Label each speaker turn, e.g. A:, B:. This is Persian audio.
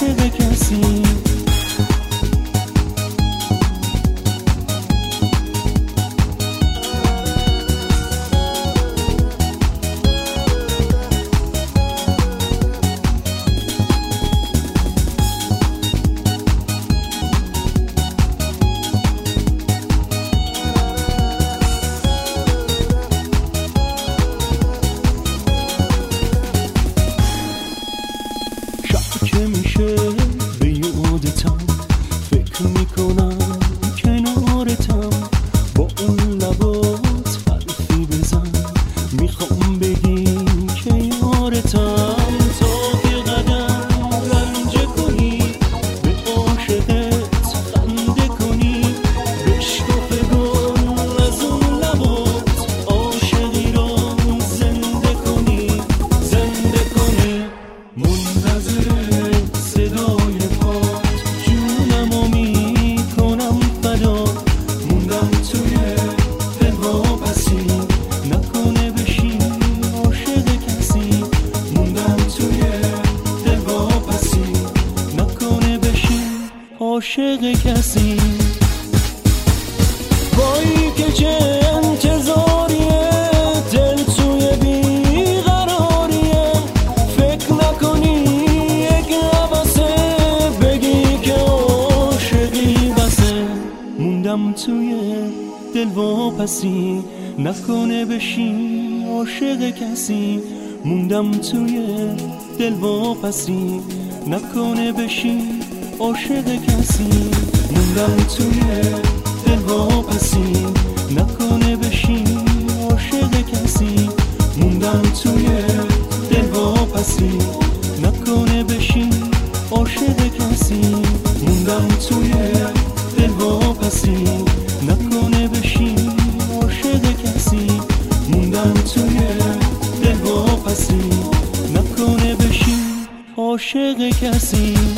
A: عاشق کسی. که میشه به یادتم، فکر میکنم کنارتم، با اون لبات حرفی بزن، میخوام بگی که یارتم. تا که قدم رنج کنی، به عاشقت خنده کنی، بشکف گل از اون لبات، عاشقی رو زنده کنی، زنده کنی. منتظر صدای پات جونمو میکنم فدا، موندم توی دل واپسی، نکنه بشی عاشق کسی. موندم توی دل واپسی، نکنه بشی عاشق کسی. وای که چه انتظاریه، دل توی بیقراریه، فکر نکنی یک لباسه، بگی که عاشقی بسه. موندم توی دل واپسی، نکنه بشی عاشق کسی. موندم توی دل واپسی، نکنه بشی عاشق کسی. موندم توی دل واپسی، نکنه بشی عاشق کسی. موندم توی دل واپسی، نکنه بشی عاشق کسی. موندم توی دل واپسی، نکنه بشی عاشق کسی. موندم توی دل واپسی، نکنه بشی عاشق کسی.